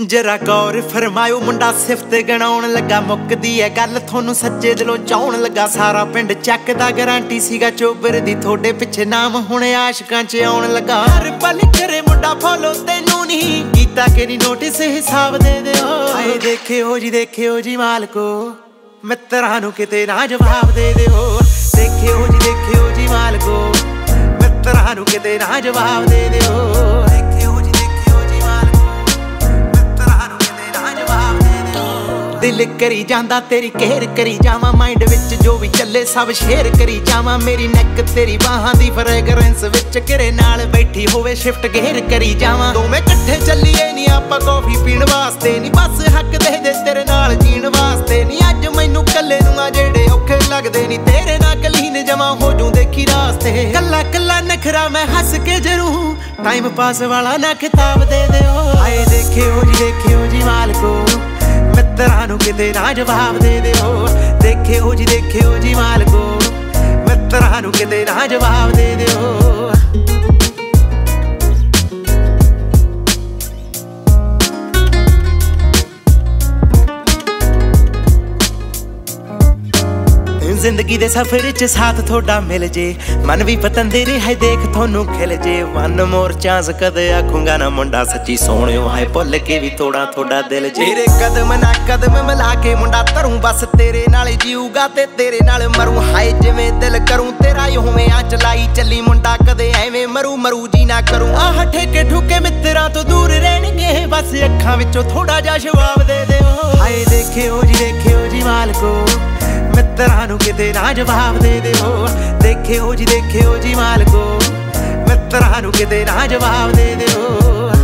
जरा गौर फरमायो मुंडा सिफत गणाउण लगा मुकदी है गल थोनू सच्चे दिलों चाउण लगा सारा पिंड चकदा गारंटी सीगा चोबर दी थोड़े पिछे नाम हुणे आशिकां च आउण लगा हर पल करे मुंडा फॉलो तैनू नहीं कीता कि नहीं नोटिस हिसाब दे दिओ आए देखियो जी मालको मित्रां नू किते ना जवाब दे दिओ देखियो जी मालको मित्रां नू किते ना जवाब दे दिओ दिल करी जांदा तेरी केयर करी जावां माइंड विच जो भी चले सब शेयर करी जावां मेरी नैक तेरी बाहां दी फ्रेगरेंस विच किरे नाल बैठी होवे शिफ्ट गेयर करी जावां दोवें इकट्ठे चलीए नी आपां कॉफी पीण वास्ते नी बस हक दे दे तेरे नाल जीण वास्ते नी अज मैनू कल्ले नूं आ जेड़े औखे लगदे नी तेरे नाल कलीन जमा हो जूं देखी रास्ते कल्ला कल्ला नखरा मैं हस के जरूं टाइम पास वाला ना खिताब दे दिओ आए देखियो जी मालको मित्रां नू किते ना जवाब दे दिओ देखियो जी मालको मित्रां नू किते ना जवाब दे दिओ जिंदगी दे सफर च साथ थोड़ा मिल जे मन भी पतंदे रहे देख थोनू खिल जे वन मोर चांस कदे आखूंगा ना मुंडा सच्ची सोहणियो हाय भुल के भी थोड़ा दिल जे तेरे कदम ना कदम मिला के मुंडा धरूं बस तेरे नाल जीऊगा ते तेरे नाल मरूं हाय जिवें दिल करूं तेरा होवे आ चलाई चली मुंडा कदे एवें मरू जी ना करूं आह ठेके ठुके मित्रां तो दूर रहणगे बस अखां विचों थोड़ा जा जवाब दे दिओ हाय देखियो जी मालको मित्रां नू किते ना जवाब दे दिओ देखियो जी मालको मित्रां नू किते ना जवाब दे दिओ